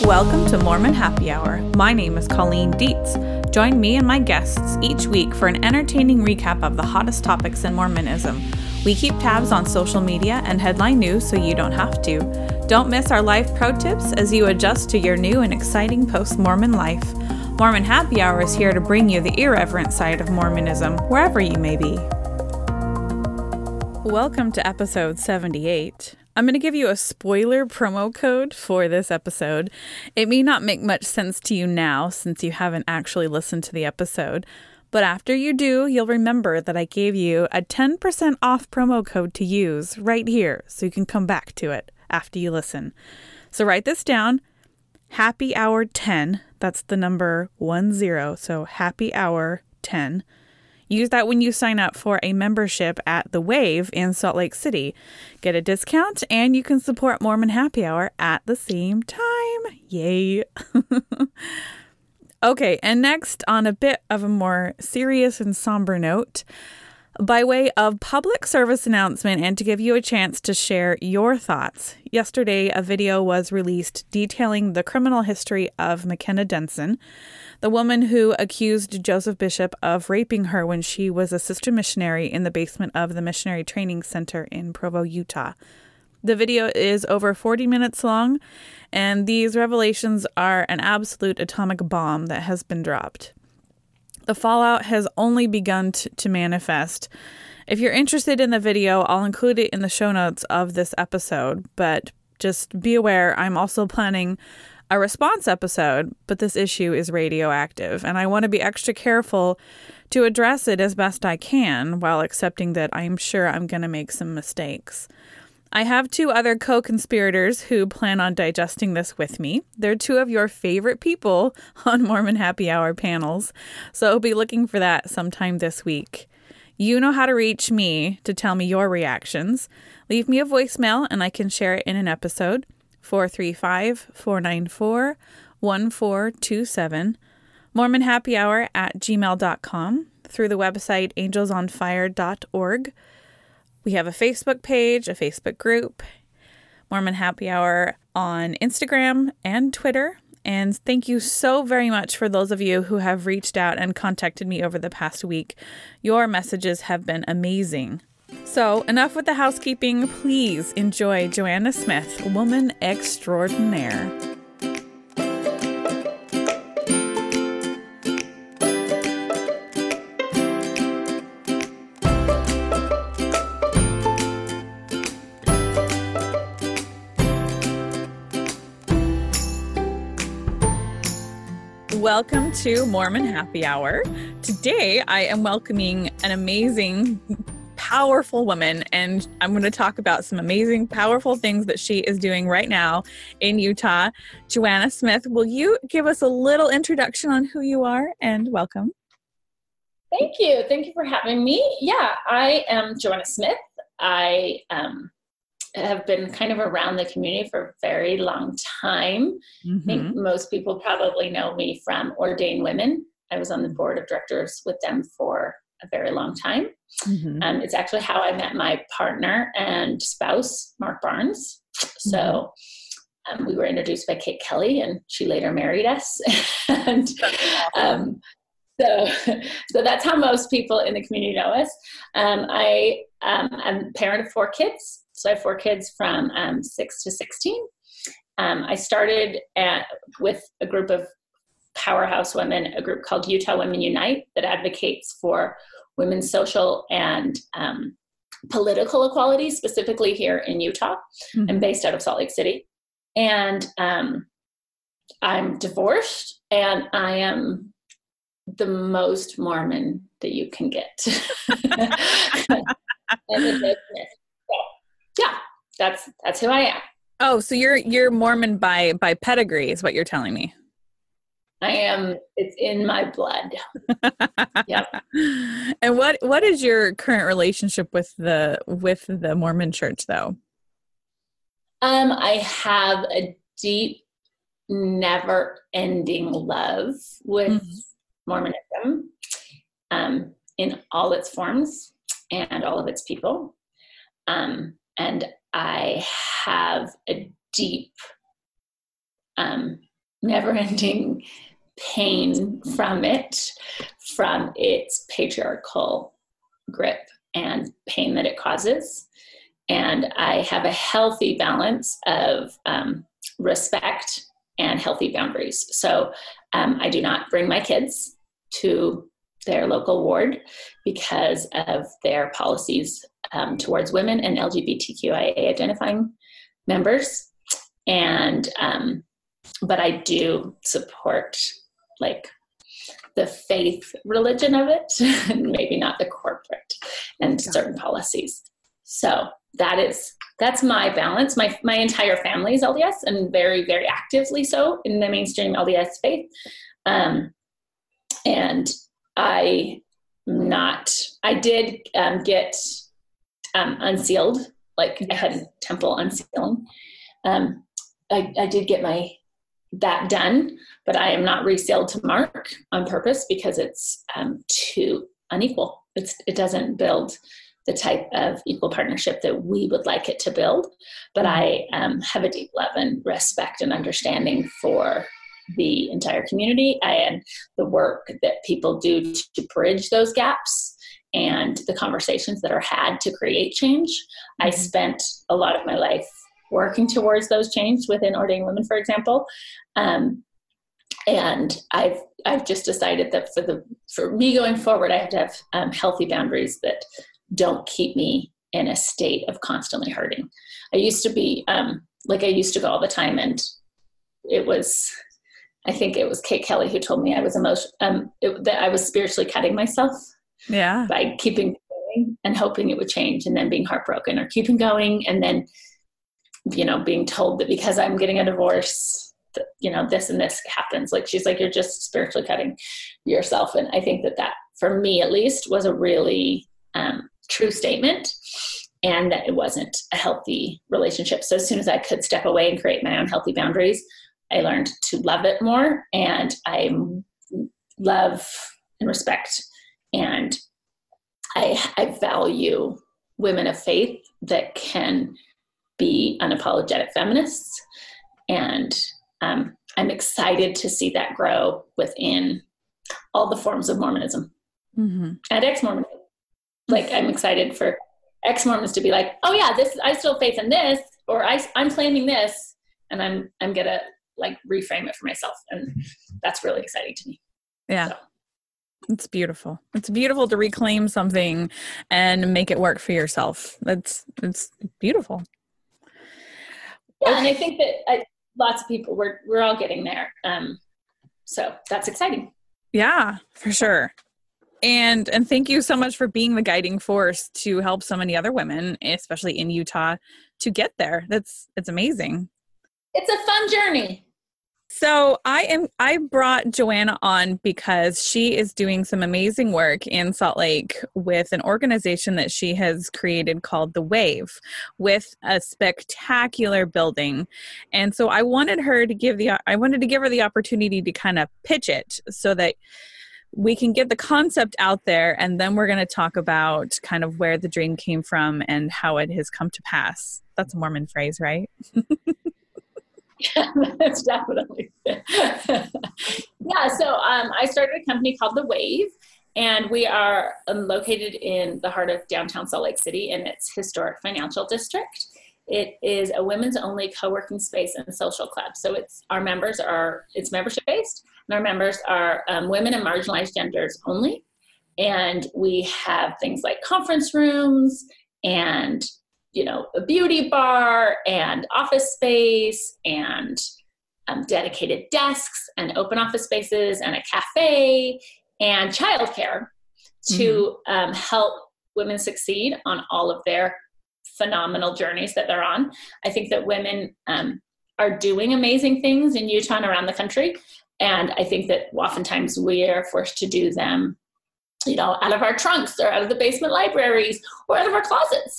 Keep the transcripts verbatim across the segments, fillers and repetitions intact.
Welcome to Mormon Happy Hour. My name is Colleen Dietz. Join me and my guests each week for an entertaining recap of the hottest topics in Mormonism. We keep tabs on social media and headline news so you don't have to. Don't miss our life pro tips as you adjust to your new and exciting post-Mormon life. Mormon Happy Hour is here to bring you the irreverent side of Mormonism, wherever you may be. Welcome to episode seventy-eight. I'm going to give you a spoiler promo code for this episode. It may not make much sense to you now since you haven't actually listened to the episode, but after you do, you'll remember that I gave you a ten percent off promo code to use right here so you can come back to it after you listen. So write this down, Happy Hour ten. That's the number one zero, so Happy Hour ten. Use that when you sign up for a membership at The Wave in Salt Lake City. Get a discount and you can support Mormon Happy Hour at the same time. Yay. Okay, and next, on a bit of a more serious and somber note, by way of public service announcement and to give you a chance to share your thoughts, yesterday a video was released detailing the criminal history of McKenna Denson, the woman who accused Joseph Bishop of raping her when she was a sister missionary in the basement of the Missionary Training Center in Provo, Utah. The video is over forty minutes long, and these revelations are an absolute atomic bomb that has been dropped. The fallout has only begun t- to manifest. If you're interested in the video, I'll include it in the show notes of this episode, but just be aware I'm also planning a response episode, but this issue is radioactive, and I want to be extra careful to address it as best I can while accepting that I'm sure I'm going to make some mistakes. I have two other co-conspirators who plan on digesting this with me. They're two of your favorite people on Mormon Happy Hour panels, so I'll be looking for that sometime this week. You know how to reach me to tell me your reactions. Leave me a voicemail and I can share it in an episode. four three five, four nine four, one four two seven. Mormon Happy Hour at gmail dot com. Through the website angels on fire dot org. We have a Facebook page, a Facebook group, Mormon Happy Hour on Instagram and Twitter. And thank you so very much for those of you who have reached out and contacted me over the past week. Your messages have been amazing. So enough with the housekeeping. Please enjoy Joanna Smith, woman extraordinaire. Welcome to Mormon Happy Hour. Today, I am welcoming an amazing, powerful woman, and I'm going to talk about some amazing, powerful things that she is doing right now in Utah. Joanna Smith, will you give us a little introduction on who you are, and welcome? Thank you. Thank you for having me. Yeah, I am Joanna Smith. I um, have been kind of around the community for a very long time. Mm-hmm. I think most people probably know me from Ordained Women. I was on the board of directors with them for a very long time. Mm-hmm. Um, it's actually how I met my partner and spouse, Mark Barnes. So um, we were introduced by Kate Kelly, and she later married us. and um, so, so that's how most people in the community know us. Um, I um, am a parent of four kids. So I have four kids from um, six to sixteen. Um, I started at, with a group of powerhouse women, a group called Utah Women Unite that advocates for women's social and um, political equality, specifically here in Utah. Mm-hmm. I'm based out of Salt Lake City. And um, I'm divorced, and I am the most Mormon that you can get. And the business. Yeah, that's that's who I am. Oh, so you're you're Mormon by by pedigree is what you're telling me. I am. It's in my blood. Yep. And what what is your current relationship with the with the Mormon Church, though? Um, I have a deep, never-ending love with mm-hmm. Mormonism, um, in all its forms and all of its people. Um, and I have a deep um, never-ending pain from it, from its patriarchal grip and pain that it causes. And I have a healthy balance of um, respect and healthy boundaries. So um, I do not bring my kids to their local ward because of their policies um, towards women and L G B T Q I A identifying members. And, um, but I do support like the faith religion of it, maybe not the corporate and certain policies. So that is, that's my balance. My, my entire family is L D S and very, very actively so in the mainstream L D S faith. Um, and I not, I did um, get um, unsealed, like I had a temple unsealing. Um, I, I did get my, that done, but I am not resealed to Mark on purpose because it's um, too unequal. It's, it doesn't build the type of equal partnership that we would like it to build. But I um, have a deep love and respect and understanding for the entire community and the work that people do to bridge those gaps and the conversations that are had to create change. I spent a lot of my life working towards those changes within Ordained Women, for example. Um, and I've, I've just decided that for the, for me going forward, I have to have um, healthy boundaries that don't keep me in a state of constantly hurting. I used to be, um, like I used to go all the time, and it was, I think it was Kate Kelly who told me I was emotion, um, it, that I was spiritually cutting myself. Yeah. By keeping going and hoping it would change, and then being heartbroken, or keeping going and then, you know, being told that because I'm getting a divorce, that, you know, this and this happens. Like, she's like, you're just spiritually cutting yourself. And I think that that, for me at least, was a really um, true statement, and that it wasn't a healthy relationship. So as soon as I could step away and create my own healthy boundaries, I learned to love it more. And I love and respect, and I, I value women of faith that can be unapologetic feminists. And um, I'm excited to see that grow within all the forms of Mormonism mm-hmm. and ex-Mormonism. Like, I'm excited for ex-Mormons to be like, oh yeah, this, I still have faith in this, or I, I'm claiming this, and I'm, I'm going to like reframe it for myself. And that's really exciting to me. Yeah. So. It's beautiful. It's beautiful to reclaim something and make it work for yourself. That's, it's beautiful. Yeah. Okay. And I think that I, lots of people, we're, we're all getting there. Um, so that's exciting. Yeah, for sure. And, and thank you so much for being the guiding force to help so many other women, especially in Utah, to get there. That's, it's amazing. It's a fun journey. So I am, I brought Joanna on because she is doing some amazing work in Salt Lake with an organization that she has created called The Wave, with a spectacular building. And so I wanted her to give the, I wanted to give her the opportunity to kind of pitch it so that we can get the concept out there. And then we're going to talk about kind of where the dream came from and how it has come to pass. That's a Mormon phrase, right? Yeah, that's definitely yeah. So um, I started a company called The Wave, and we are um, located in the heart of downtown Salt Lake City in its historic financial district. It is a women's only co-working space and social club. So it's our members are it's membership based, and our members are um, women and marginalized genders only. And we have things like conference rooms and, you know, a beauty bar and office space and um, dedicated desks and open office spaces and a cafe and childcare to mm-hmm. um, help women succeed on all of their phenomenal journeys that they're on. I think that women um, are doing amazing things in Utah and around the country. And I think that oftentimes we are forced to do them, you know, out of our trunks or out of the basement libraries or out of our closets.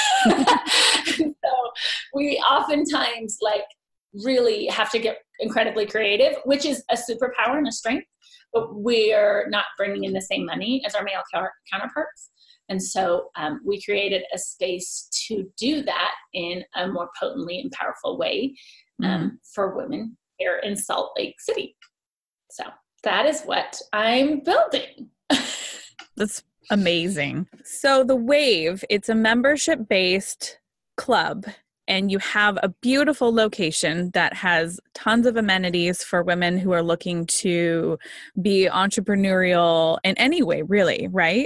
So we oftentimes like really have to get incredibly creative, which is a superpower and a strength, but we're not bringing in the same money as our male counterparts. And so um, we created a space to do that in a more potently and powerful way um, mm-hmm. for women here in Salt Lake City. So that is what I'm building. That's amazing. So the Wave, it's a membership-based club, and you have a beautiful location that has tons of amenities for women who are looking to be entrepreneurial in any way, really, right?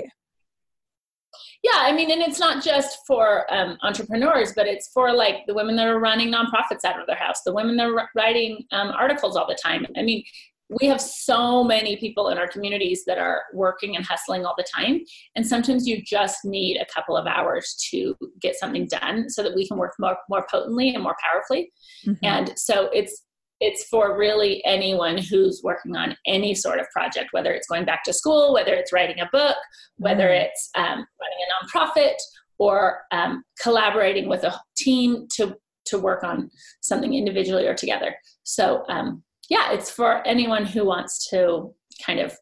Yeah, I mean, and it's not just for um, entrepreneurs, but it's for like the women that are running nonprofits out of their house, the women that are writing um, articles all the time. I mean, we have so many people in our communities that are working and hustling all the time. And sometimes you just need a couple of hours to get something done so that we can work more, more potently and more powerfully. Mm-hmm. And so it's, it's for really anyone who's working on any sort of project, whether it's going back to school, whether it's writing a book, whether mm. it's um, running a nonprofit, or um, collaborating with a team to, to work on something individually or together. So, um, yeah, it's for anyone who wants to kind of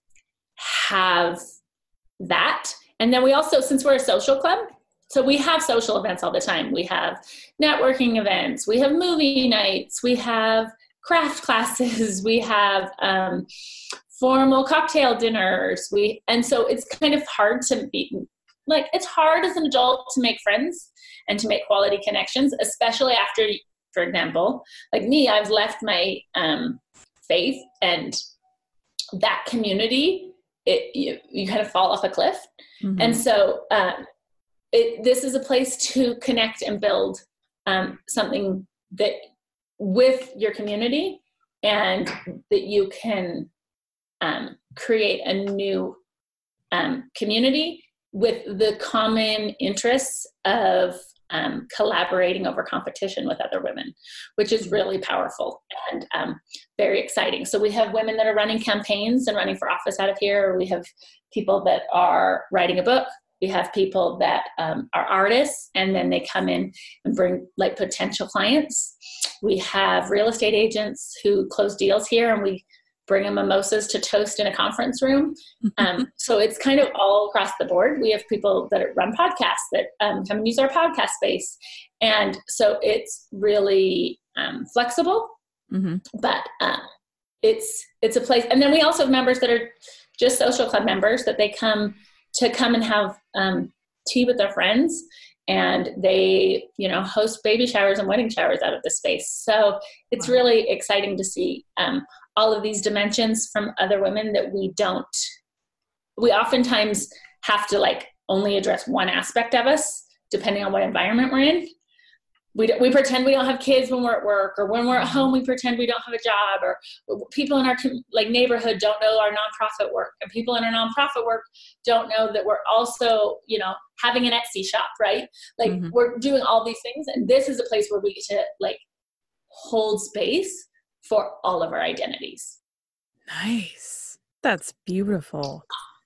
have that. And then we also, since we're a social club, so we have social events all the time. We have networking events, we have movie nights, we have craft classes, we have um, formal cocktail dinners. We and so it's kind of hard to be, like, it's hard as an adult to make friends and to make quality connections, especially after, for example, like me, I've left my um, faith and that community, it you, you kind of fall off a cliff. Mm-hmm. And so um, it, this is a place to connect and build um, something that with your community, and that you can um, create a new um, community with the common interests of um, collaborating over competition with other women, which is really powerful and um, very exciting. So we have women that are running campaigns and running for office out of here. We have people that are writing a book. We have people that um, are artists, and then they come in and bring like potential clients. We have real estate agents who close deals here, and we bring them mimosas to toast in a conference room. Um, so it's kind of all across the board. We have people that run podcasts that um, come and use our podcast space. And so it's really um, flexible, mm-hmm. but um, it's, it's a place. And then we also have members that are just social club members that they come to come and have um, tea with their friends. And they, you know, host baby showers and wedding showers out of the space. So it's really exciting to see um, all of these dimensions from other women that we don't, we oftentimes have to like only address one aspect of us, depending on what environment we're in. We, we pretend we don't have kids when we're at work, or when we're at home, we pretend we don't have a job, or people in our like neighborhood don't know our nonprofit work, and people in our nonprofit work don't know that we're also, you know, having an Etsy shop, right? Like mm-hmm. we're doing all these things, and this is a place where we get to like hold space for all of our identities. Nice. That's beautiful.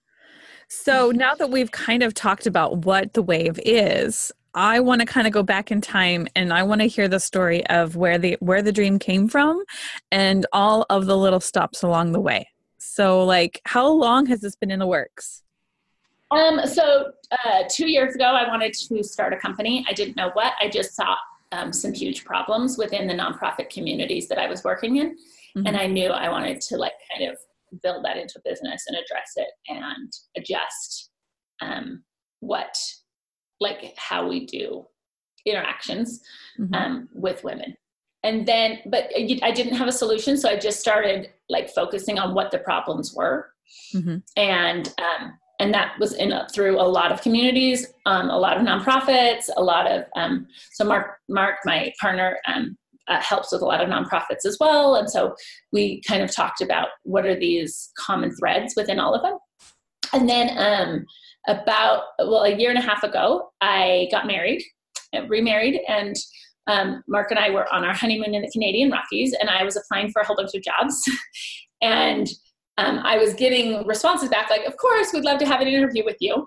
So now that we've kind of talked about what the Wave is, I want to kind of go back in time, and I want to hear the story of where the where the dream came from and all of the little stops along the way. So like, how long has this been in the works? Um, so uh, two years ago, I wanted to start a company. I didn't know what. I just saw um, some huge problems within the nonprofit communities that I was working in. Mm-hmm. And I knew I wanted to like kind of build that into business and address it and adjust um, what like how we do interactions mm-hmm. um, with women. And then, but I didn't have a solution. So I just started like focusing on what the problems were. Mm-hmm. And, um, and that was in through a lot of communities, um, a lot of nonprofits, a lot of, um, so Mark, Mark, my partner, um, uh, helps with a lot of nonprofits as well. And so we kind of talked about what are these common threads within all of them. And then, um, about, well, a year and a half ago, I got married, remarried, and um, Mark and I were on our honeymoon in the Canadian Rockies, and I was applying for a whole bunch of jobs. and um, I was getting responses back like, of course, we'd love to have an interview with you.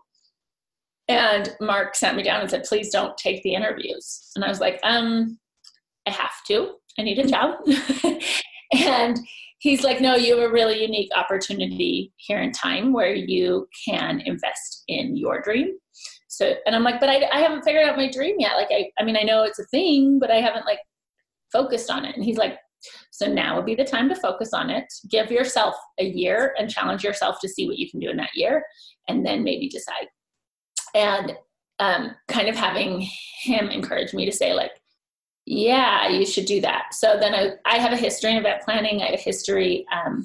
And Mark sat me down and said, please don't take the interviews. And I was like, um, I have to. I need a job. And he's like, no, you have a really unique opportunity here in time where you can invest in your dream. So, and I'm like, but I, I haven't figured out my dream yet. Like, I, I mean, I know it's a thing, but I haven't like focused on it. And he's like, So now would be the time to focus on it. Give yourself a year and challenge yourself to see what you can do in that year, and then maybe decide. And um, kind of having him encourage me to say, like, yeah, you should do that. So then I, I have a history in event planning. I have a history um,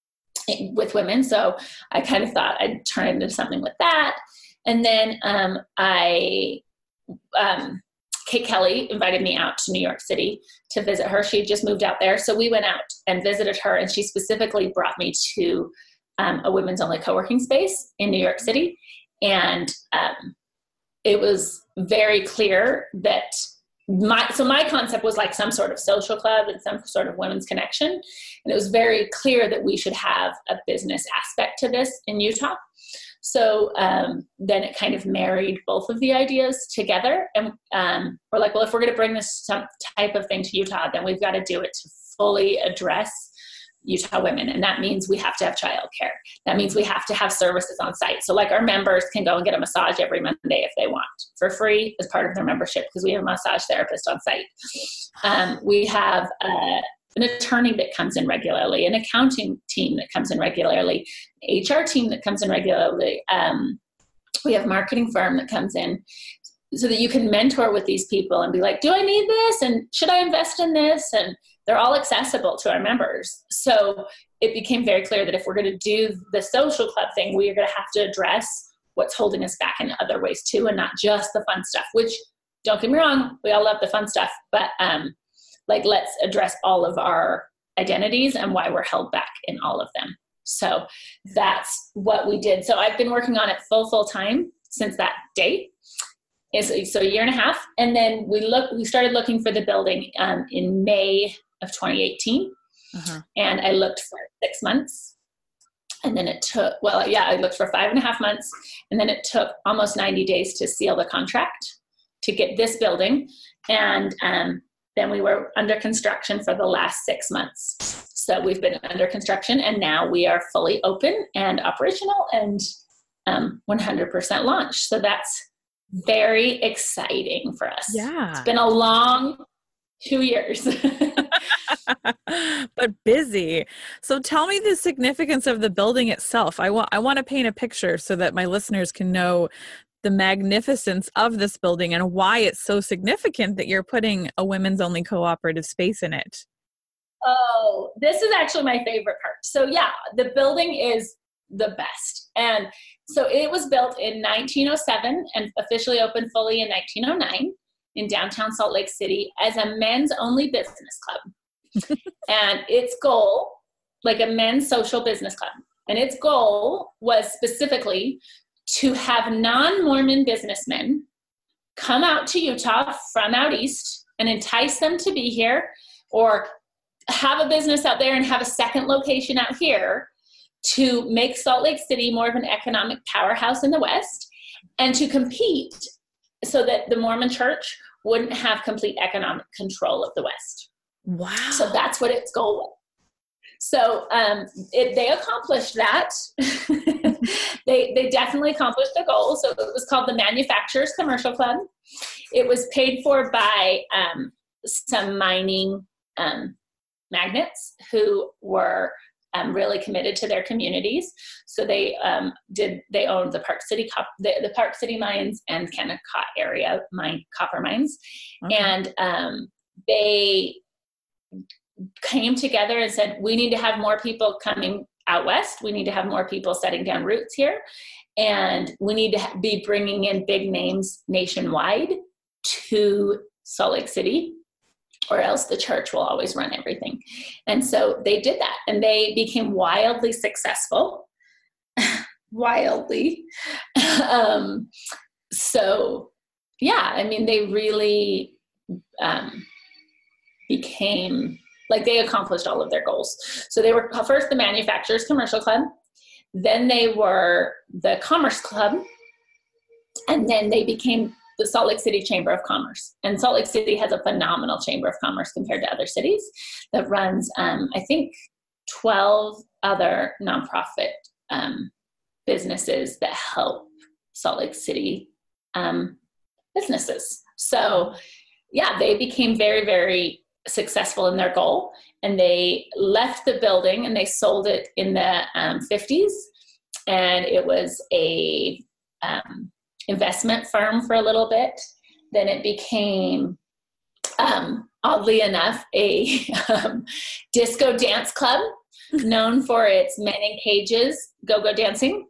with women. So I kind of thought I'd turn it into something with that. And then um, I, um, Kate Kelly invited me out to New York City to visit her. She had just moved out there. So we went out and visited her, and she specifically brought me to um, a women's only co-working space in New York City. And um, it was very clear that my, so my concept was like some sort of social club and some sort of women's connection. And it was very clear that we should have a business aspect to this in Utah. So um, then it kind of married both of the ideas together. And um, we're like, well, if we're going to bring this some type of thing to Utah, then we've got to do it to fully address Utah women. And that means we have to have childcare. That means we have to have services on site. So like our members can go and get a massage every Monday if they want for free as part of their membership, because we have a massage therapist on site. Um, we have uh, an attorney that comes in regularly, an accounting team that comes in regularly, H R team that comes in regularly. Um, we have a marketing firm that comes in, so that you can mentor with these people and be like, do I need this? And should I invest in this? And they're all accessible to our members. So it became very clear that if we're going to do the social club thing, we are going to have to address what's holding us back in other ways too, and not just the fun stuff, which, don't get me wrong, we all love the fun stuff, but um, like, let's address all of our identities and why we're held back in all of them. So that's what we did. So I've been working on it full, full time since that date. Is so a year and a half. And then we look, we started looking for the building um, in May of twenty eighteen. Uh-huh. And I looked for six months. And then it took, well, yeah, I looked for five and a half months. And then it took almost ninety days to seal the contract to get this building. And um, then we were under construction for the last six months. So we've been under construction, and now we are fully open and operational and um, one hundred percent launched. So that's very exciting for us. Yeah. It's been a long two years. But busy. So tell me the significance of the building itself. I want I want to paint a picture so that my listeners can know the magnificence of this building and why it's so significant that you're putting a women's only cooperative space in it. Oh, this is actually my favorite part. So yeah, the building is the best. And so it was built in nineteen oh seven and officially opened fully in nineteen oh nine in downtown Salt Lake City as a men's only business club. And its goal, like a men's social business club, and its goal was specifically to have non-Mormon businessmen come out to Utah from out east and entice them to be here, or have a business out there and have a second location out here, to make Salt Lake City more of an economic powerhouse in the West, and to compete so that the Mormon Church wouldn't have complete economic control of the West. Wow. So that's what its goal was. So um, it, they accomplished that. they, they definitely accomplished the goal. So it was called the Manufacturers Commercial Club. It was paid for by um, some mining um, magnates who were Um, really committed to their communities. So they um, did, they owned the Park City, Cop, the, the Park City mines and Kennecott area mine, copper mines. Okay. And um, they came together and said, we need to have more people coming out west. We need to have more people setting down roots here. And we need to ha- be bringing in big names nationwide to Salt Lake City, or else the church will always run everything. And so they did that, and they became wildly successful. wildly. um, so yeah, I mean, they really um, became, like, they accomplished all of their goals. So they were first the Manufacturers Commercial Club, then they were the Commerce Club, and then they became the Salt Lake City Chamber of Commerce. And Salt Lake City has a phenomenal Chamber of Commerce compared to other cities that runs, um, I think, twelve other nonprofit um, businesses that help Salt Lake City um, businesses. So yeah, they became very, very successful in their goal, and they left the building and they sold it in the um, fifties. And it was a um, investment firm for a little bit. Then it became, um, oddly enough, a um, disco dance club known for its men in cages, go-go dancing.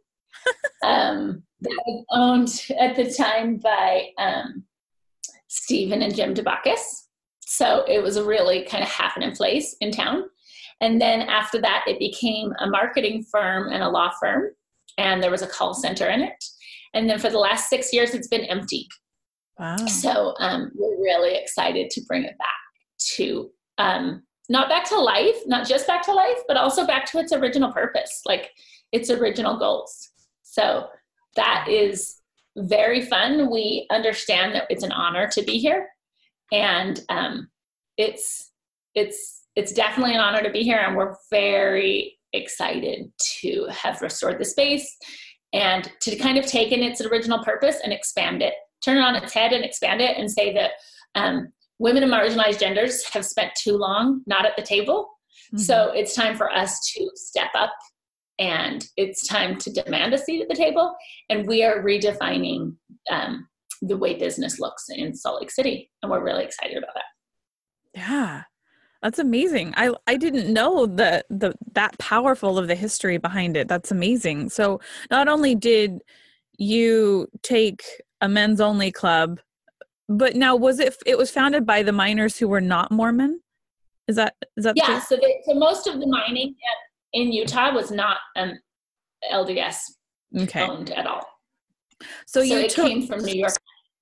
um, that was owned at the time by um, Stephen and Jim DeBacchus. So it was a really kind of happening place in town. And then after that, it became a marketing firm and a law firm, and there was a call center in it. And then for the last six years, it's been empty. Wow. So um, we're really excited to bring it back to, um, not back to life, not just back to life, but also back to its original purpose, like its original goals. So that is very fun. We understand that it's an honor to be here. And um, it's, it's, it's definitely an honor to be here. And we're very excited to have restored the space and to kind of take in its original purpose and expand it, turn it on its head and expand it, and say that um, women and marginalized genders have spent too long not at the table. Mm-hmm. So it's time for us to step up, and it's time to demand a seat at the table. And we are redefining um, the way business looks in Salt Lake City. And we're really excited about that. Yeah. That's amazing. I I didn't know the the that powerful of the history behind it. That's amazing. So not only did you take a men's only club, but now was it it was founded by the miners who were not Mormon? Is that is that yeah? So the, so most of the mining at, in Utah was not um, L D S okay. owned at all. So, so you it took, came from New York.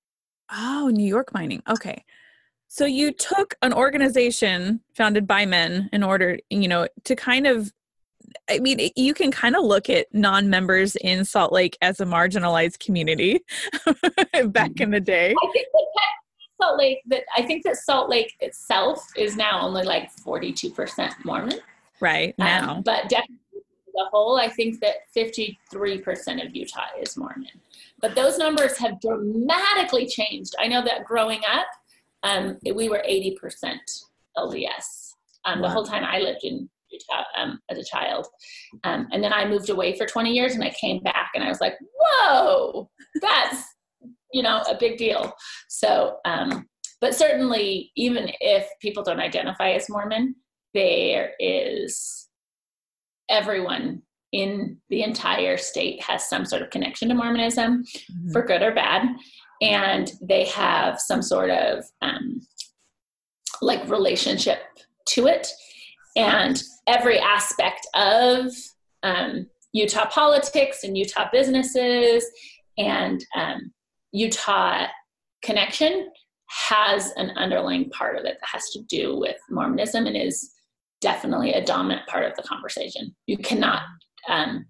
Oh, New York mining. Okay. So you took an organization founded by men in order, you know, to kind of, I mean, you can kind of look at non-members in Salt Lake as a marginalized community back in the day. I think that Salt Lake, that I think that Salt Lake itself is now only like forty-two percent Mormon. Right now. Um, but definitely the whole, I think that fifty-three percent of Utah is Mormon. But those numbers have dramatically changed. I know that growing up, Um, we were eighty percent L D S um, wow. the whole time I lived in Utah um, as a child. Um, and then I moved away for twenty years and I came back and I was like, whoa, that's, you know, a big deal. So, um, but certainly even if people don't identify as Mormon, there is everyone in the entire state has some sort of connection to Mormonism, mm-hmm. for good or bad. And they have some sort of um, like relationship to it. And every aspect of um, Utah politics and Utah businesses and um, Utah connection has an underlying part of it that has to do with Mormonism and is definitely a dominant part of the conversation. You cannot, um,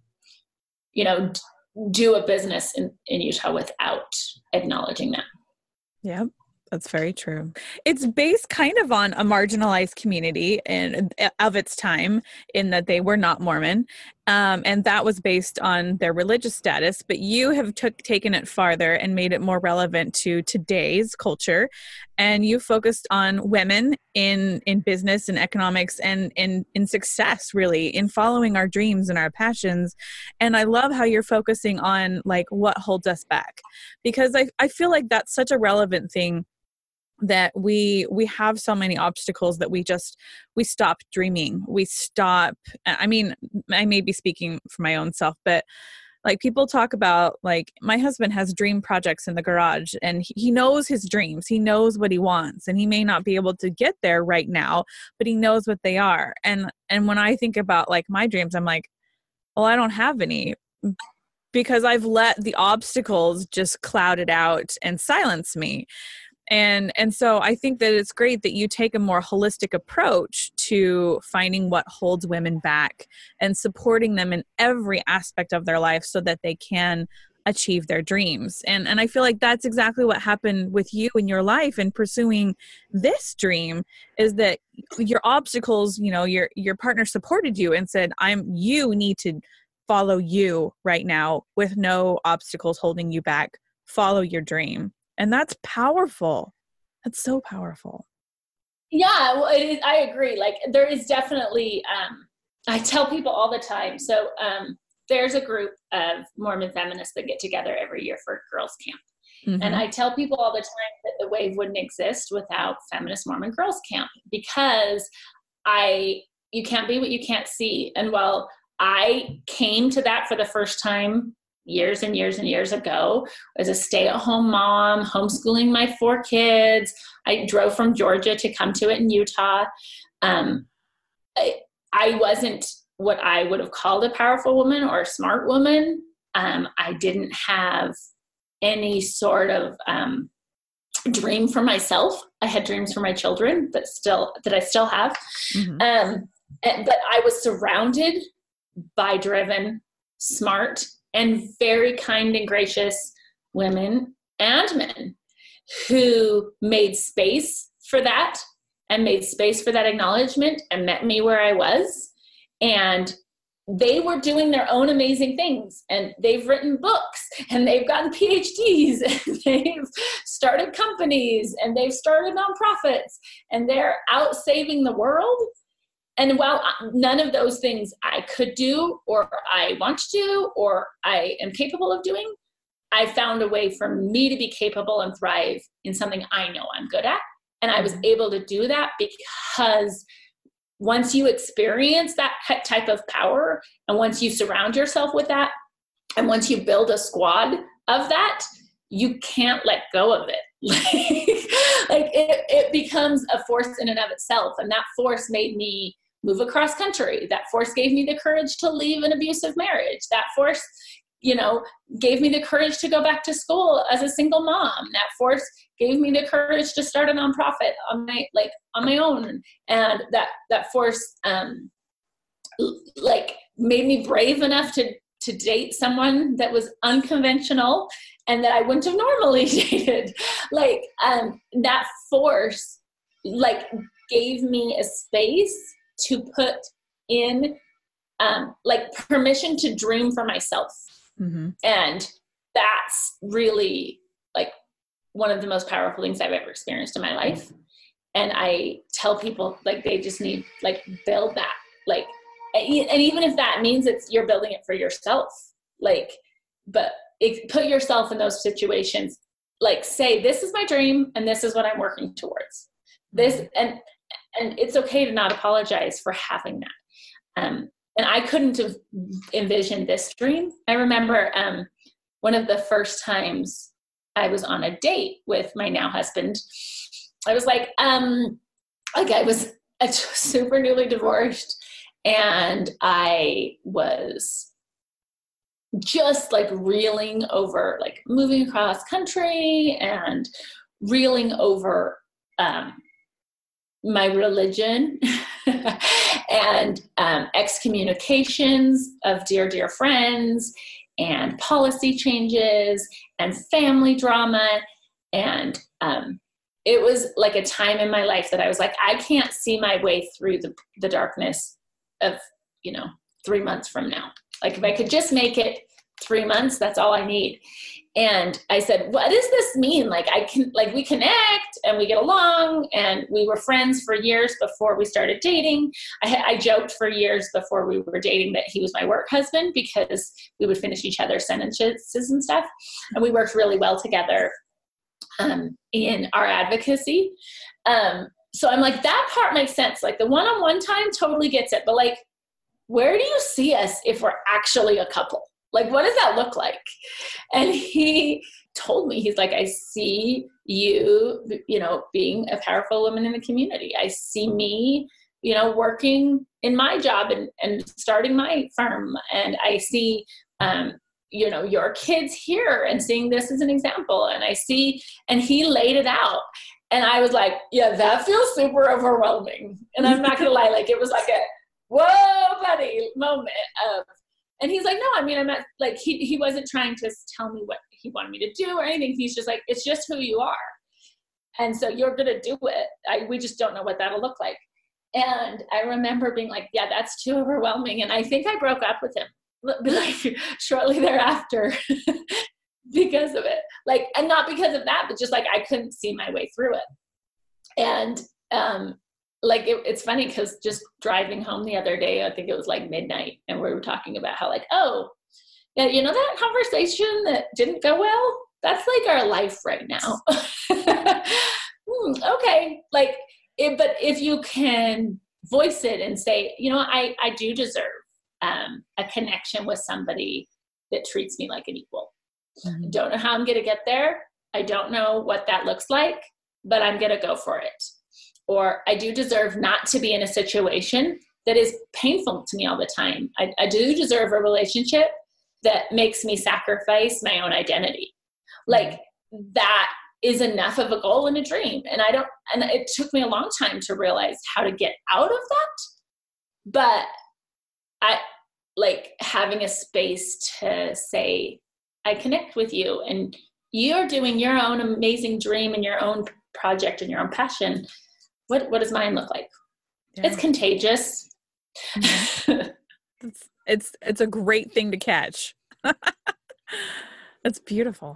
you know, do a business in, in Utah without acknowledging that. Yep, that's very true. It's based kind of on a marginalized community and of its time in that they were not Mormon. Um, and that was based on their religious status, but you have took, taken it farther and made it more relevant to today's culture. And you focused on women in, in business and economics and in, in success, really, in following our dreams and our passions. And I love how you're focusing on like what holds us back, because I, I feel like that's such a relevant thing, that we we have so many obstacles that we just we stop dreaming. We stop. I mean, I may be speaking for my own self, but like people talk about, like my husband has dream projects in the garage and he knows his dreams. He knows what he wants, and he may not be able to get there right now, but he knows what they are. And and when I think about like my dreams, I'm like, well, I don't have any, because I've let the obstacles just cloud it out and silence me. And and so I think that it's great that you take a more holistic approach to finding what holds women back and supporting them in every aspect of their life so that they can achieve their dreams. And and I feel like that's exactly what happened with you in your life in pursuing this dream, is that your obstacles, you know, your your partner supported you and said, I'm you need to follow you right now with no obstacles holding you back. Follow your dream. And that's powerful. That's so powerful. Yeah, well, it is, I agree. Like there is definitely, um, I tell people all the time. So um, there's a group of Mormon feminists that get together every year for girls camp. Mm-hmm. And I tell people all the time that the wave wouldn't exist without feminist Mormon girls camp, because I, you can't be what you can't see. And while I came to that for the first time years and years and years ago as a stay-at-home mom, homeschooling my four kids, I drove from Georgia to come to it in Utah. Um, I, I wasn't what I would have called a powerful woman or a smart woman. Um, I didn't have any sort of um, dream for myself. I had dreams for my children that still that I still have. Mm-hmm. Um, and, but I was surrounded by driven, smart, and very kind and gracious women and men who made space for that and made space for that acknowledgement and met me where I was. And they were doing their own amazing things, and they've written books, and they've gotten P H Ds, and they've started companies, and they've started nonprofits, and they're out saving the world. And while none of those things I could do, or I want to do, or I am capable of doing, I found a way for me to be capable and thrive in something I know I'm good at. And I was able to do that because once you experience that type of power, and once you surround yourself with that, and once you build a squad of that, you can't let go of it. Like it, it becomes a force in and of itself. And that force made me move across country. That force gave me the courage to leave an abusive marriage. That force, you know, gave me the courage to go back to school as a single mom. That force gave me the courage to start a nonprofit on my, like on my own. And that, that force, um, like made me brave enough to, to date someone that was unconventional and that I wouldn't have normally dated. Like, um, that force, like, gave me a space to put in, um, like permission to dream for myself. Mm-hmm. And that's really like one of the most powerful things I've ever experienced in my life. And I tell people like, they just need like build that, like, and even if that means it's, you're building it for yourself, like, but it, put yourself in those situations, like say, this is my dream and this is what I'm working towards this. And, and it's okay to not apologize for having that. Um, and I couldn't have envisioned this dream. I remember um, one of the first times I was on a date with my now husband, I was like, um, like I was super newly divorced, and I was just like reeling over, like moving across country and reeling over um, my religion and um, excommunications of dear, dear friends and policy changes and family drama. And um, it was like a time in my life that I was like, I can't see my way through the, the darkness of, you know, three months from now. Like if I could just make it three months, that's all I need. And I said, what does this mean? Like I can, like we connect and we get along, and we were friends for years before we started dating. I, I joked for years before we were dating that he was my work husband, because we would finish each other's sentences and stuff. And we worked really well together um, in our advocacy. Um, so I'm like, that part makes sense. Like the one-on-one time totally gets it. But like, where do you see us if we're actually a couple? Like, what does that look like? And he told me, he's like, I see you, you know, being a powerful woman in the community. I see me, you know, working in my job and, and starting my firm. And I see, um, you know, your kids here and seeing this as an example. And I see, and he laid it out. And I was like, yeah, that feels super overwhelming. And I'm not going to lie, like, it was like a, whoa, buddy moment of, and he's like, no, I mean, I'm not like, he, he wasn't trying to tell me what he wanted me to do or anything. He's just like, it's just who you are. And so you're going to do it. I, we just don't know what that'll look like. And I remember being like, yeah, that's too overwhelming. And I think I broke up with him like shortly thereafter because of it. Like, and not because of that, but just like, I couldn't see my way through it. And, um, like, it, it's funny because just driving home the other day, I think it was like midnight, and we were talking about how like, oh, yeah, you know, that conversation that didn't go well, that's like our life right now. hmm, okay. Like, it, but if you can voice it and say, you know, I, I do deserve um, a connection with somebody that treats me like an equal. Mm-hmm. I don't know how I'm going to get there. I don't know what that looks like, but I'm going to go for it. Or I do deserve not to be in a situation that is painful to me all the time. I, I do deserve a relationship that makes me sacrifice my own identity. Like, that is enough of a goal and a dream. And I don't, and it took me a long time to realize how to get out of that. But I like having a space to say, I connect with you, and you're doing your own amazing dream and your own project and your own passion. What, what does mine look like? Yeah. It's contagious. Mm-hmm. it's, it's, it's a great thing to catch. That's beautiful.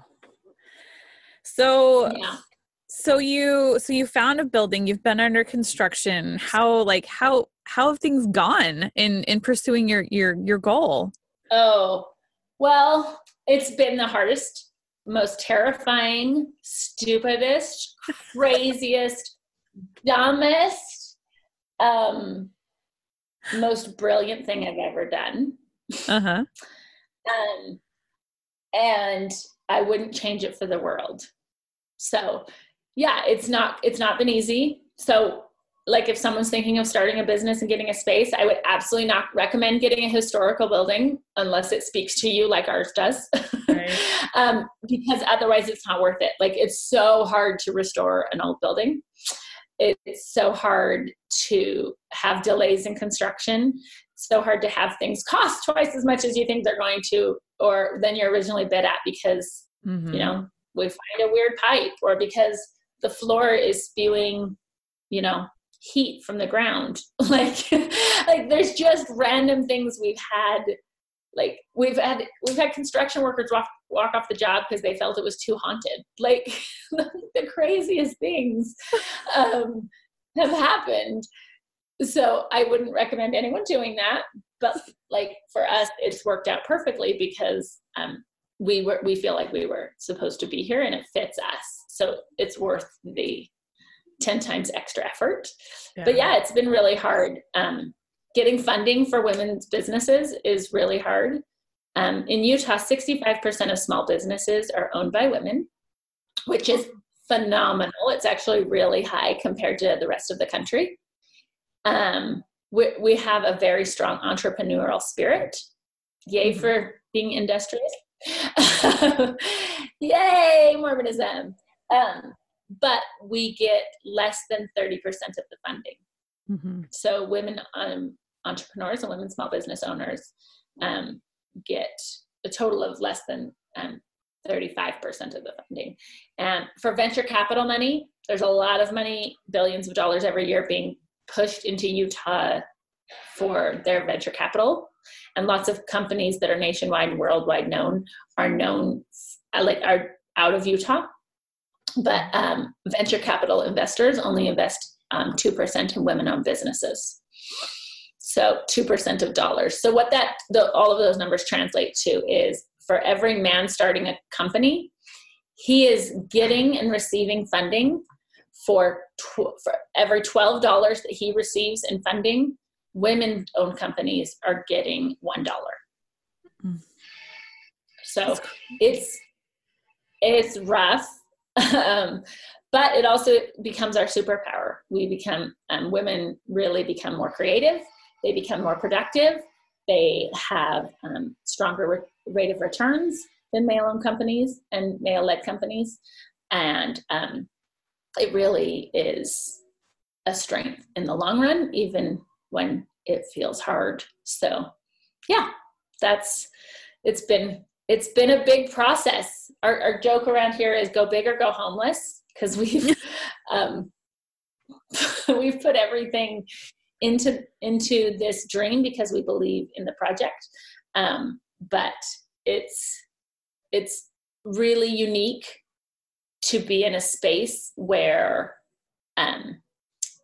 So, yeah. so you, so you found a building, you've been under construction. How, like, how, how have things gone in, in pursuing your, your, your goal? Oh, well, it's been the hardest, most terrifying, stupidest, craziest, dumbest, um, most brilliant thing I've ever done. Uh-huh. Um, and I wouldn't change it for the world. So yeah, it's not, it's not been easy. So like, if someone's thinking of starting a business and getting a space, I would absolutely not recommend getting a historical building unless it speaks to you like ours does. Right. um, because otherwise it's not worth it. Like, it's so hard to restore an old building. It's so hard to have delays in construction. It's so hard to have things cost twice as much as you think they're going to, or than you're originally bid at, because, mm-hmm. you know, we find a weird pipe, or because the floor is spewing, you know, heat from the ground. Like, like there's just random things we've had. Like, we've had, we've had construction workers walk, walk off the job because they felt it was too haunted. Like, the craziest things um, have happened. So I wouldn't recommend anyone doing that. But like, for us, it's worked out perfectly because um, we were, we feel like we were supposed to be here, and it fits us. So it's worth the ten times extra effort. Yeah. But yeah, it's been really hard. Um, getting funding for women's businesses is really hard. Um, in Utah, sixty-five percent of small businesses are owned by women, which is phenomenal. It's actually really high compared to the rest of the country. Um, we, we have a very strong entrepreneurial spirit. Yay mm-hmm. for being industrious. Yay, Mormonism. Um, but we get less than thirty percent of the funding. Mm-hmm. So women um, entrepreneurs and women small business owners um, get a total of less than um, thirty-five percent of the funding. And for venture capital money, there's a lot of money, billions of dollars every year being pushed into Utah for their venture capital. And lots of companies that are nationwide and worldwide known are known, like, are out of Utah. But um, venture capital investors only invest um, two percent in women-owned businesses. So two percent of dollars. So what that, the, all of those numbers translate to is, for every man starting a company, he is getting and receiving funding for, tw- for every twelve dollars that he receives in funding. Women-owned companies are getting one dollar. Mm. So it's, it's rough. um, but it also becomes our superpower. We become, um, women really become more creative. They become more productive. They have um, stronger re- rate of returns than male-owned companies and male-led companies. And um, it really is a strength in the long run, even when it feels hard. So yeah, that's, it's been, it's been a big process. Our, our joke around here is go big or go homeless, because we've, um, we've put everything into, into this dream because we believe in the project. Um, but it's, it's really unique to be in a space where, um,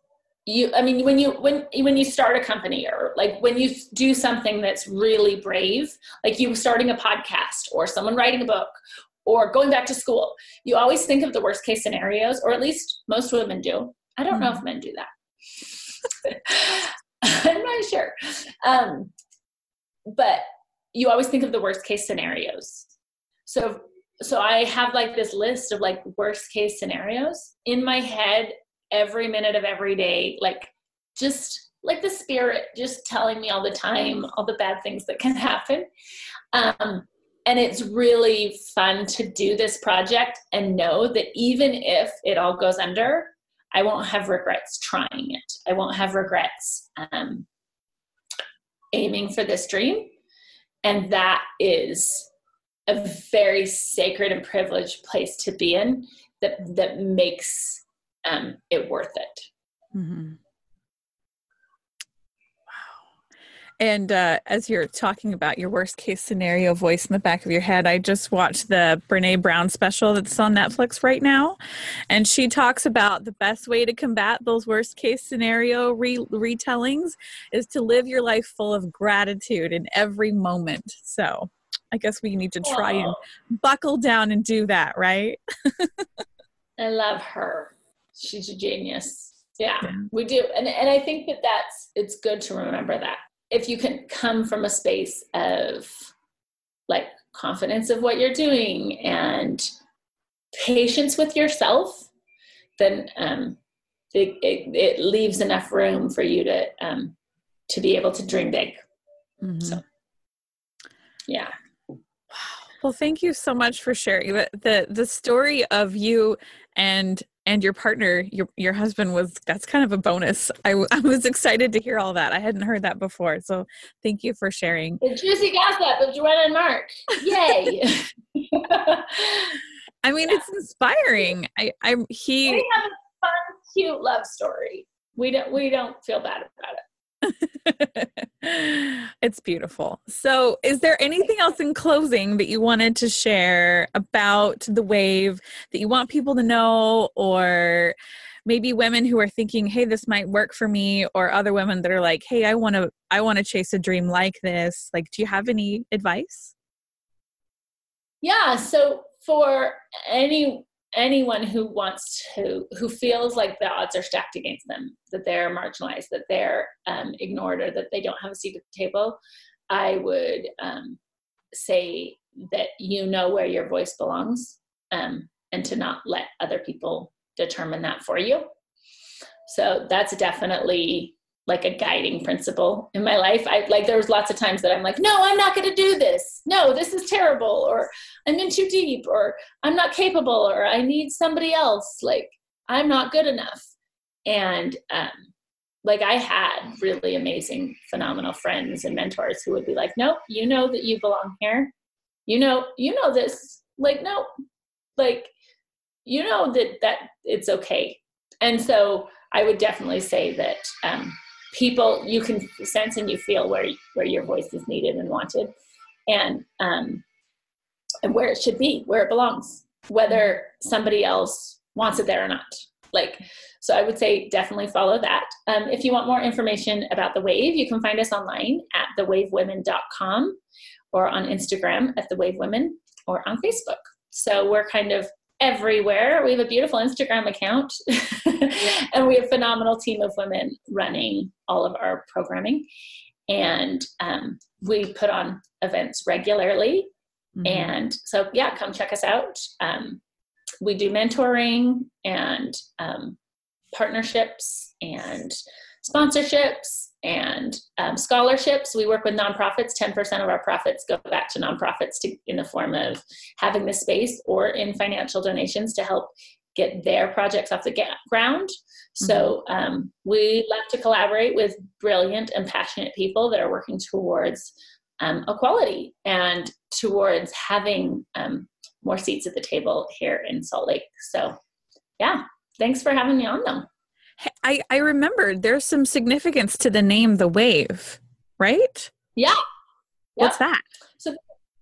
you, I mean, when you, when, when you start a company, or like when you do something that's really brave, like you starting a podcast or someone writing a book or going back to school, you always think of the worst case scenarios, or at least most women do. I don't know if men do that. I'm not sure. Um, but you always think of the worst case scenarios. So, so I have like this list of like worst case scenarios in my head every minute of every day, like just like the spirit just telling me all the time, all the bad things that can happen. Um, and it's really fun to do this project and know that even if it all goes under, I won't have regrets trying it. I won't have regrets um, aiming for this dream. And that is a very sacred and privileged place to be in, that, that makes um, it worth it. Mm-hmm. And uh, as you're talking about your worst case scenario voice in the back of your head, I just watched the Brene Brown special that's on Netflix right now. And she talks about the best way to combat those worst case scenario re- retellings is to live your life full of gratitude in every moment. So I guess we need to try Oh, and buckle down and do that, right? I love her. She's a genius. Yeah, Yeah. we do. And, and I think that that's, it's good to remember that. If you can come from a space of like confidence of what you're doing and patience with yourself, then um, it, it, it leaves enough room for you to um, to be able to dream big. Mm-hmm. So, yeah. Well, thank you so much for sharing the the, the story of you and and your partner, your your husband was, that's kind of a bonus. I, I was excited to hear all that. I hadn't heard that before. So thank you for sharing. The juicy gossip of Joanna and Mark. Yay. I mean, yeah. It's inspiring. I, I'm, he, we have a fun, cute love story. We don't, we don't feel bad about it. It's beautiful. So is there anything else in closing that you wanted to share about the wave that you want people to know, or maybe women who are thinking, hey, this might work for me, or other women that are like, hey, I want to, I want to chase a dream like this. Like, do you have any advice? Yeah. So for any anyone who wants to, who feels like the odds are stacked against them, that they're marginalized, that they're um, ignored, or that they don't have a seat at the table, I would um, say that you know where your voice belongs, um, and to not let other people determine that for you. So that's definitely like a guiding principle in my life. I like, there was lots of times that I'm like, no, I'm not going to do this. No, this is terrible. Or I'm in too deep, or I'm not capable, or I need somebody else. Like, I'm not good enough. And, um, like I had really amazing, phenomenal friends and mentors who would be like, nope, you know that you belong here. You know, you know this, like, no, like, you know that, that it's okay. And so I would definitely say that, um, people, you can sense and you feel where, where your voice is needed and wanted, and, um, and where it should be, where it belongs, whether somebody else wants it there or not. Like, so I would say definitely follow that. Um, if you want more information about The Wave, you can find us online at the wave women dot com, or on Instagram at The Wave Women, or on Facebook. So we're kind of everywhere. We have a beautiful Instagram account and we have a phenomenal team of women running all of our programming. And um, we put on events regularly. Mm-hmm. And so, yeah, come check us out. Um, we do mentoring and um, partnerships and sponsorships and um, scholarships. We work with nonprofits. ten percent of our profits go back to nonprofits to, in the form of having the space, or in financial donations to help get their projects off the ga- ground. Mm-hmm. So um, we love to collaborate with brilliant and passionate people that are working towards um, equality and towards having um, more seats at the table here in Salt Lake. So yeah, thanks for having me on though. I, I remember there's some significance to the name The Wave, right? Yeah. What's yep. that? So,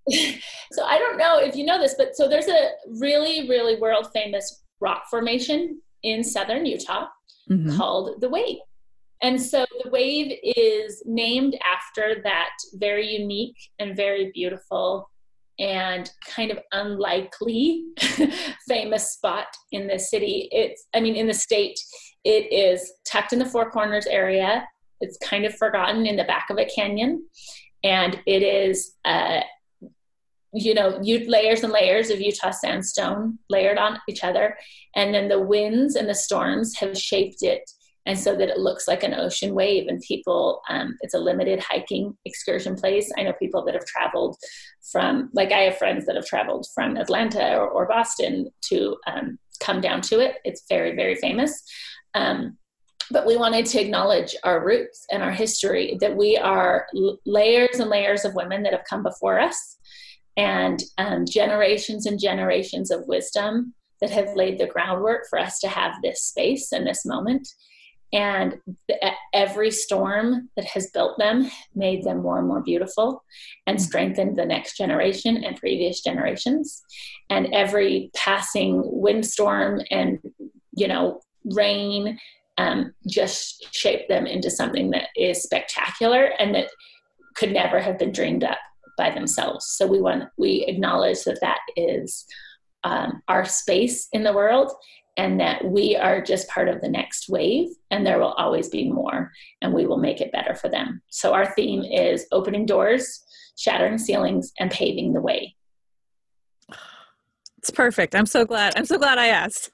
so I don't know if you know this, but so there's a really, really world famous rock formation in southern Utah mm-hmm. called The Wave. And so the wave is named after that very unique and very beautiful and kind of unlikely famous spot in the city. It's, I mean, in the state. It is tucked in the Four Corners area. It's kind of forgotten in the back of a canyon. And it is, uh, you know, layers and layers of Utah sandstone layered on each other. And then the winds and the storms have shaped it, and so that it looks like an ocean wave. And people, um, it's a limited hiking excursion place. I know people that have traveled from, like I have friends that have traveled from Atlanta or, or Boston to um, come down to it. It's very, very famous. Um, but we wanted to acknowledge our roots and our history, that we are l- layers and layers of women that have come before us, and um, generations and generations of wisdom that have laid the groundwork for us to have this space and this moment. And the, every storm that has built them made them more and more beautiful and strengthened the next generation and previous generations. And every passing windstorm and, you know, rain um, just shaped them into something that is spectacular and that could never have been dreamed up by themselves. So we want, we acknowledge that that is um, our space in the world, and that we are just part of the next wave, and there will always be more, and we will make it better for them. So our theme is opening doors, shattering ceilings, and paving the way. It's perfect. I'm so glad. I'm so glad I asked.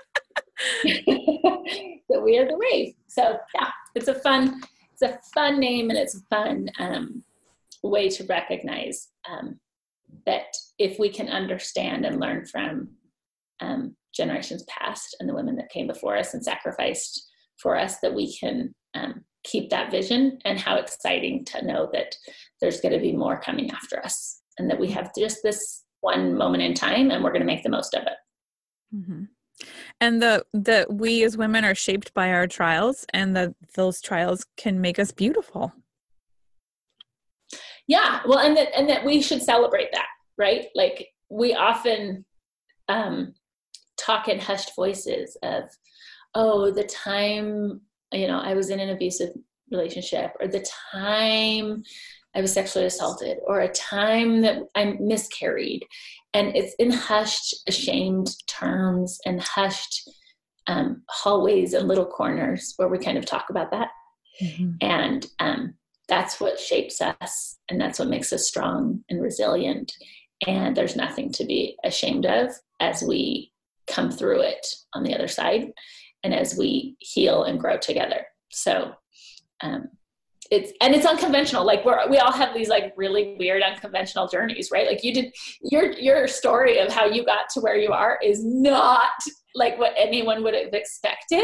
So we are the wave. So yeah, it's a fun, it's a fun name, and it's a fun um, way to recognize um, that if we can understand and learn from um, generations past and the women that came before us and sacrificed for us, that we can um, keep that vision. And how exciting to know that there's going to be more coming after us, and that we have just this one moment in time, and we're going to make the most of it. Mm-hmm. And the the we as women are shaped by our trials, and that those trials can make us beautiful. Yeah, well, and that and that we should celebrate that, right? Like we often um, talk in hushed voices of, oh, the time, you know, I was in an abusive relationship, or the time I was sexually assaulted, or a time that I miscarried. And it's in hushed, ashamed terms and hushed um, hallways and little corners where we kind of talk about that. Mm-hmm. And um, that's what shapes us, and that's what makes us strong and resilient. And there's nothing to be ashamed of as we come through it on the other side, and as we heal and grow together. So um, it's, and it's unconventional. Like we're, we all have these like really weird unconventional journeys, right? Like you did, your, your story of how you got to where you are is not like what anyone would have expected.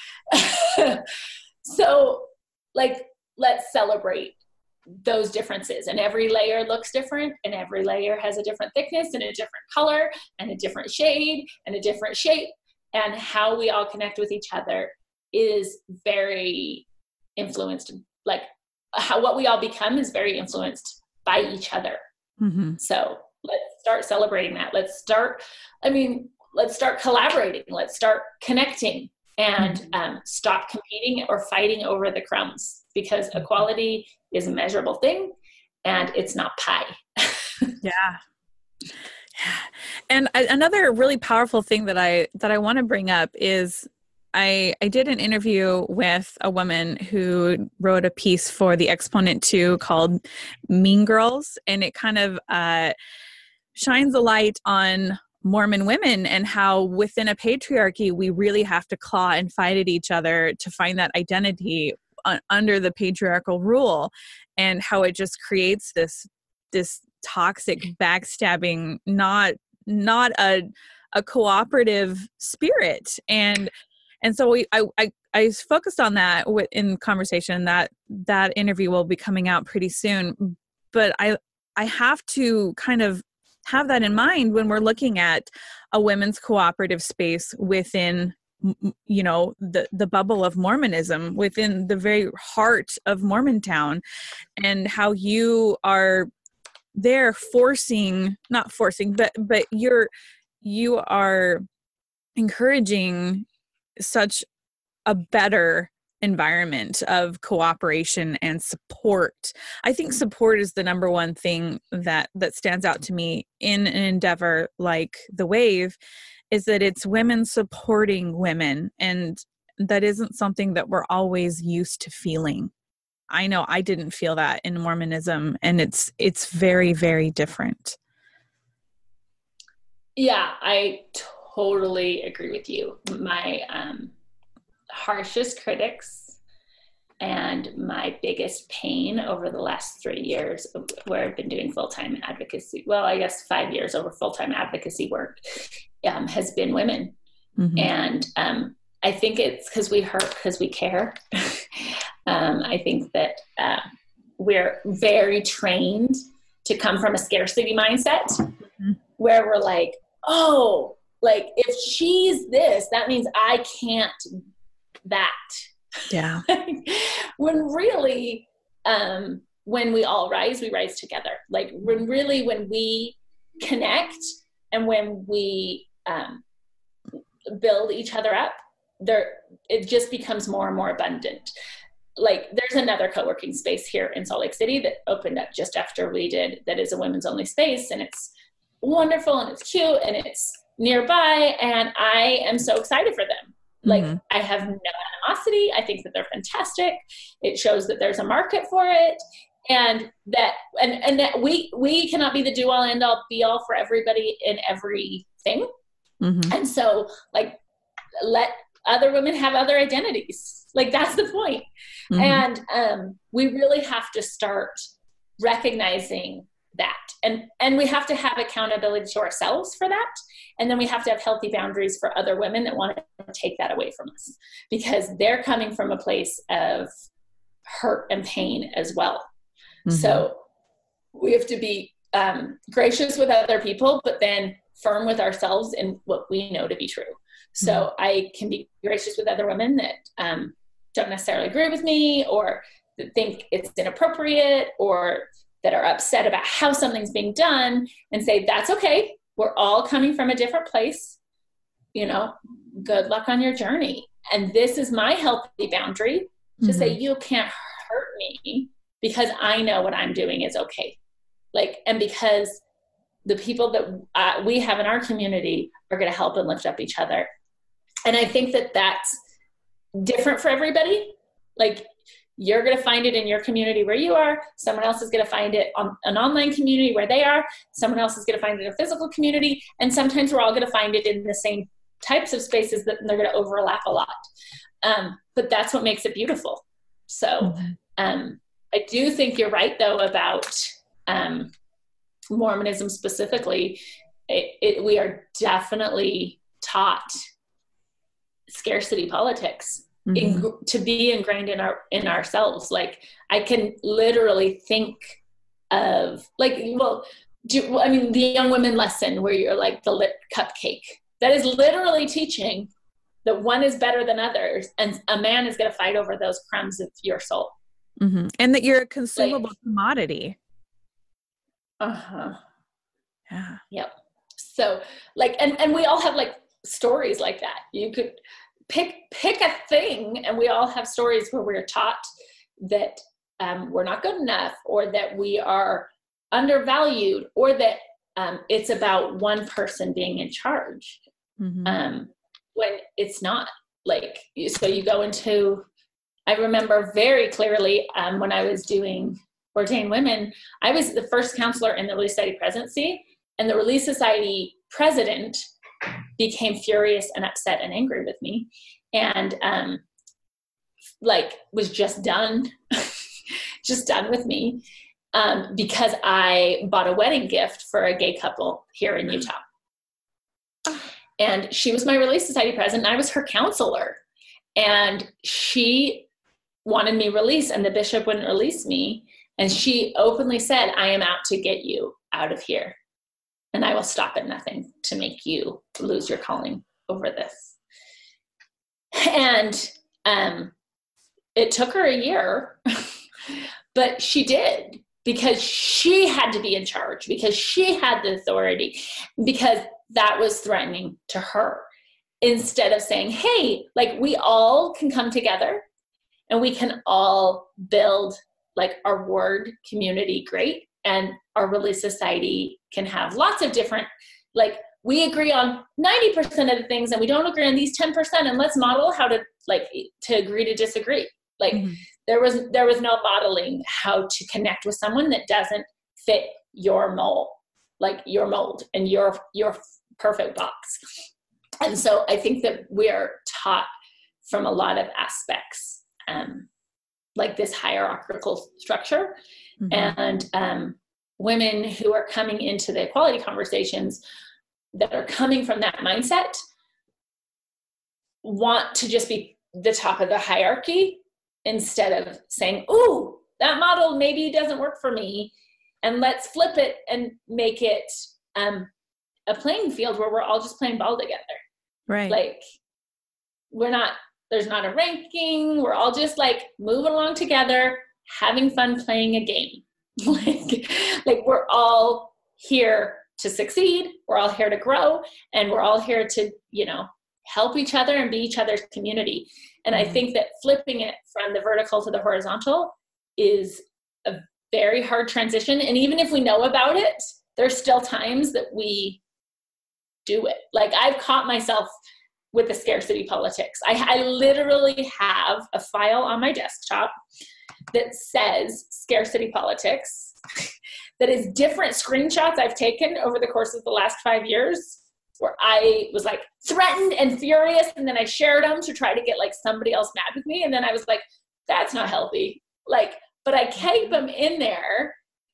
So like, let's celebrate those differences, and every layer looks different, and every layer has a different thickness and a different color and a different shade and a different shape. And how we all connect with each other is very influenced, like how what we all become is very influenced by each other. Mm-hmm. So let's start celebrating that. Let's start, I mean, let's start collaborating. Let's start connecting, and mm-hmm. um, stop competing or fighting over the crumbs, because equality is a measurable thing, and it's not pie. Yeah. Yeah. And I, another really powerful thing that I, that I want to bring up is I, I did an interview with a woman who wrote a piece for the Exponent two called Mean Girls. And it kind of uh, shines a light on Mormon women and how within a patriarchy, we really have to claw and fight at each other to find that identity un- under the patriarchal rule, and how it just creates this, this toxic backstabbing, not, not a, a cooperative spirit. And, and so we, I, I, I focused on that in conversation. That, that interview will be coming out pretty soon, but I, I have to kind of have that in mind when we're looking at a women's cooperative space within, you know, the, the bubble of Mormonism, within the very heart of Mormontown, and how you are there forcing, not forcing, but, but you're, you are encouraging such a better environment of cooperation and support. I think support is the number one thing that that stands out to me in an endeavor like the Wave, is that it's women supporting women, and that isn't something that we're always used to feeling. I know I didn't feel that in Mormonism, and it's it's very, very different. Yeah, I totally agree with you. My um harshest critics and my biggest pain over the last three years where I've been doing full-time advocacy, well, I guess five years over full-time advocacy work, um, has been women. Mm-hmm. And um, I think it's because we hurt, because we care. um, I think that uh, we're very trained to come from a scarcity mindset mm-hmm. where we're like, oh, like if she's this, that means I can't that. Yeah. When really, um, when we all rise, we rise together. Like when really, when we connect and when we um, build each other up, there, it just becomes more and more abundant. Like there's another co-working space here in Salt Lake City that opened up just after we did, that is a women's only space, and it's wonderful and it's cute and it's nearby, and I am so excited for them. Like mm-hmm. I have no animosity. I think that they're fantastic. It shows that there's a market for it, and that and, and that we we cannot be the do all end all be all for everybody in everything. Mm-hmm. And so like let other women have other identities. Like that's the point. Mm-hmm. And um, we really have to start recognizing that. And, and we have to have accountability to ourselves for that. And then we have to have healthy boundaries for other women that want to take that away from us, because they're coming from a place of hurt and pain as well. Mm-hmm. So we have to be um, gracious with other people, but then firm with ourselves in what we know to be true. So mm-hmm. I can be gracious with other women that um, don't necessarily agree with me, or that think it's inappropriate, or that are upset about how something's being done, and say, that's okay. We're all coming from a different place. You know, good luck on your journey. And this is my healthy boundary to mm-hmm. say, you can't hurt me because I know what I'm doing is okay. Like, and because the people that uh, we have in our community are going to help and lift up each other. And I think that that's different for everybody. Like, you're going to find it in your community where you are. Someone else is going to find it on an online community where they are. Someone else is going to find it in a physical community. And sometimes we're all going to find it in the same types of spaces that they're going to overlap a lot. Um, but that's what makes it beautiful. So mm-hmm. um, I do think you're right, though, about um, Mormonism specifically. It, it, we are definitely taught scarcity politics. Mm-hmm. In, to be ingrained in our in ourselves. Like I can literally think of like, well, do, I mean, the young women lesson where you're like the lit cupcake, that is literally teaching that one is better than others, and a man is going to fight over those crumbs of your soul. Mm-hmm. And that you're a consumable like, commodity. Uh-huh. Yeah. Yep. So like, and, and we all have like stories like that. You could pick, pick a thing, and we all have stories where we're taught that um, we're not good enough, or that we are undervalued, or that um, it's about one person being in charge. Mm-hmm. Um, when it's not. Like, so you go into, I remember very clearly um, when I was doing Ordained Women, I was the first counselor in the Relief Society presidency, and the Relief Society president became furious and upset and angry with me, and um, like was just done, just done with me um, because I bought a wedding gift for a gay couple here in Utah. And she was my Relief Society president, and I was her counselor. And she wanted me released, and the bishop wouldn't release me. And she openly said, I am out to get you out of here, and I will stop at nothing to make you lose your calling over this. And um, it took her a year, but she did, because she had to be in charge, because she had the authority, because that was threatening to her. Instead of saying, hey, like, we all can come together and we can all build like our word community great, and our religious society can have lots of different, like we agree on ninety percent of the things and we don't agree on these ten percent, and let's model how to like to agree to disagree. Like mm-hmm. there was there was no modeling how to connect with someone that doesn't fit your mold, like your mold and your your perfect box. And so I think that we are taught from a lot of aspects, um, like this hierarchical structure. Mm-hmm. And um, women who are coming into the equality conversations that are coming from that mindset want to just be the top of the hierarchy instead of saying, ooh, that model maybe doesn't work for me, and let's flip it and make it um, a playing field where we're all just playing ball together. Right. Like we're not, there's not a ranking. We're all just like moving along together, having fun playing a game. like, like we're all here to succeed. We're all here to grow, and we're all here to, you know, help each other and be each other's community. And mm-hmm. I think that flipping it from the vertical to the horizontal is a very hard transition. And even if we know about it, there's still times that we do it. Like I've caught myself with the scarcity politics. I, I literally have a file on my desktop that says scarcity politics that is different screenshots I've taken over the course of the last five years where I was like threatened and furious, and then I shared them to try to get like somebody else mad with me, and then I was like, that's not healthy. Like, but I keep them in there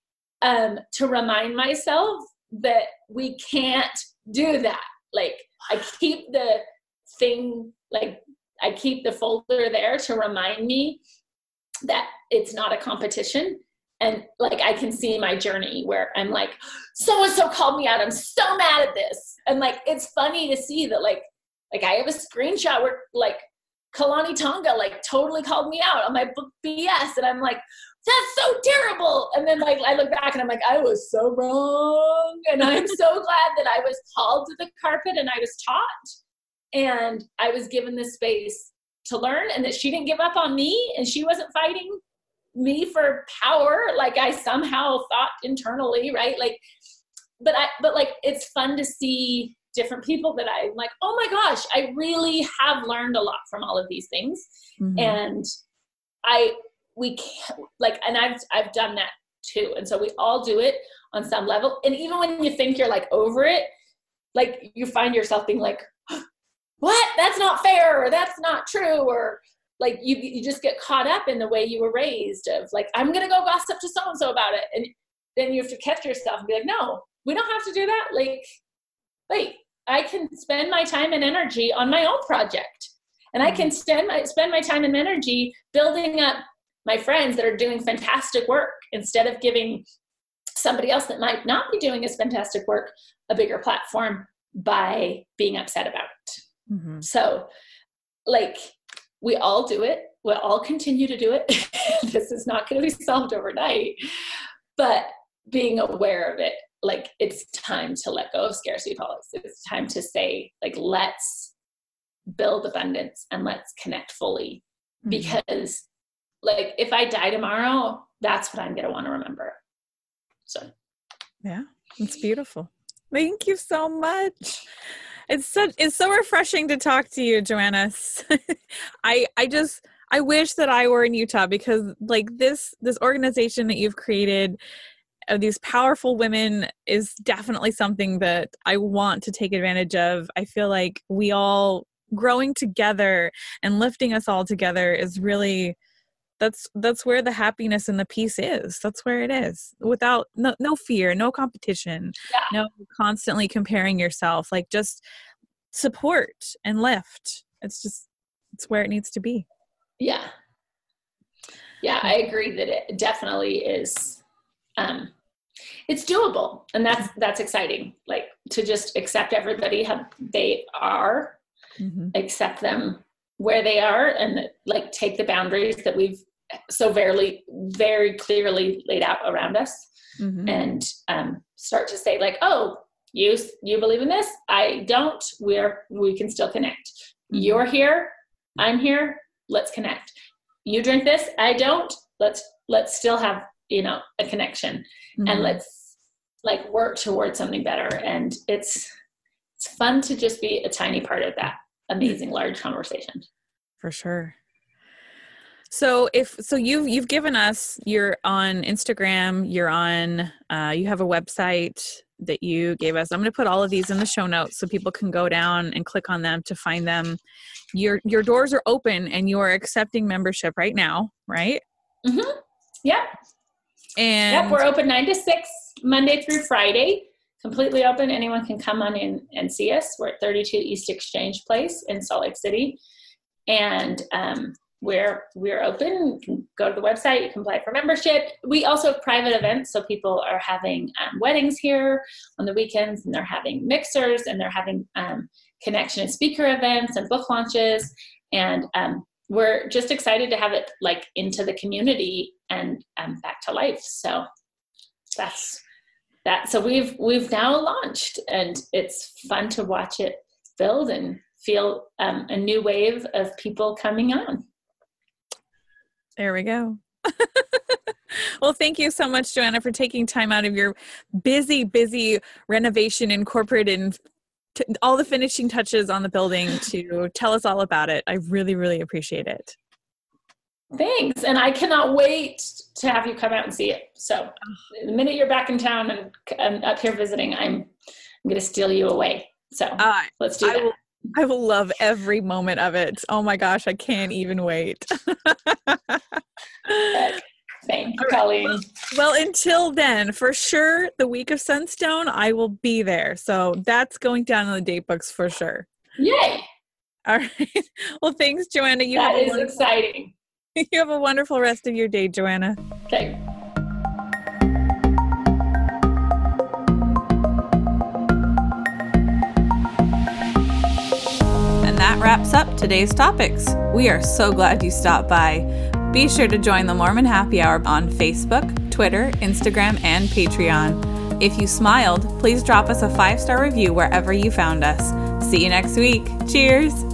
um, to remind myself that we can't do that. Like I keep the thing, like I keep the folder there to remind me that it's not a competition. And like, I can see my journey where I'm like, so-and-so called me out. I'm so mad at this. And like, it's funny to see that like, like I have a screenshot where like Kalani Tonga like totally called me out on my book B S. And I'm like, that's so terrible. And then like, I look back and I'm like, I was so wrong. And I'm so glad that I was called to the carpet and I was taught and I was given the space to learn, and that she didn't give up on me and she wasn't fighting me for power like I somehow thought internally, right? Like, but I, but like, it's fun to see different people that I'm like, oh my gosh, I really have learned a lot from all of these things. Mm-hmm. And I, we can't like, and I've, I've done that too. And so we all do it on some level. And even when you think you're like over it, like you find yourself being like, what? That's not fair, or that's not true, or like you you just get caught up in the way you were raised of like, I'm going to go gossip to so-and-so about it. And then you have to catch yourself and be like, no, we don't have to do that. Like, wait, I can spend my time and energy on my own project. And I can spend my, spend my time and energy building up my friends that are doing fantastic work instead of giving somebody else that might not be doing as fantastic work a bigger platform by being upset about it. Mm-hmm. So like, we all do it. We'll all continue to do it. This is not going to be solved overnight, but being aware of it, like it's time to let go of scarcity politics. It's time to say, like, let's build abundance and let's connect fully. Mm-hmm. Because like, if I die tomorrow, that's what I'm going to want to remember. So. Yeah, it's beautiful. Thank you so much. It's so, it's so refreshing to talk to you, Joanna. I, I just, I wish that I were in Utah, because like this, this organization that you've created of these powerful women is definitely something that I want to take advantage of. I feel like we all growing together and lifting us all together is really, that's, that's where the happiness and the peace is. That's where it is, without no, no fear, no competition, yeah. no constantly comparing yourself, like just support and lift. It's just, it's where it needs to be. Yeah. Yeah. I agree that it definitely is. Um, it's doable, and that's, that's exciting. Like to just accept everybody how they are, mm-hmm. accept them where they are, and like take the boundaries that we've so very, very clearly laid out around us, mm-hmm. and um, start to say like, oh, you, you believe in this? I don't. We're, we can still connect. Mm-hmm. You're here. I'm here. Let's connect. you drink this, I don't, let's, let's still have, you know, a connection mm-hmm. and let's like work towards something better. And it's, it's fun to just be a tiny part of that amazing large conversation. For sure. So if, so you've, you've given us, you're on Instagram, you're on, uh, you have a website that you gave us. I'm going to put all of these in the show notes so people can go down and click on them to find them. Your, your doors are open and you are accepting membership right now, right? Mm-hmm. Yep. And yep, we're open nine to six, Monday through Friday, completely open. Anyone can come on in and see us. We're at thirty-two East Exchange Place in Salt Lake City. And, um, We're, we're open. You can go to the website. You can apply for membership. We also have private events. So people are having um, weddings here on the weekends, and they're having mixers, and they're having um, connection and speaker events and book launches. And um, we're just excited to have it like into the community and um, back to life. So that's that. So we've, we've now launched, and it's fun to watch it build and feel um, a new wave of people coming on. There we go. Well, thank you so much, Joanna, for taking time out of your busy, busy renovation and corporate and t- all the finishing touches on the building to tell us all about it. I really, really appreciate it. Thanks. And I cannot wait to have you come out and see it. So the minute you're back in town and, and up here visiting, I'm, I'm going to steal you away. So uh, let's do I that. Will- I will love every moment of it. Oh my gosh, I can't even wait. Thanks, Colleen. Well, well, until then, for sure, the week of Sunstone, I will be there. So that's going down in the date books for sure. Yay. All right. Well, thanks, Joanna. You that have is exciting. You have a wonderful rest of your day, Joanna. Okay. That wraps up today's topics. We are so glad you stopped by. Be sure to join the Mormon Happy Hour on Facebook, Twitter, Instagram, and Patreon. If you smiled, please drop us a five-star review wherever you found us. See you next week. Cheers!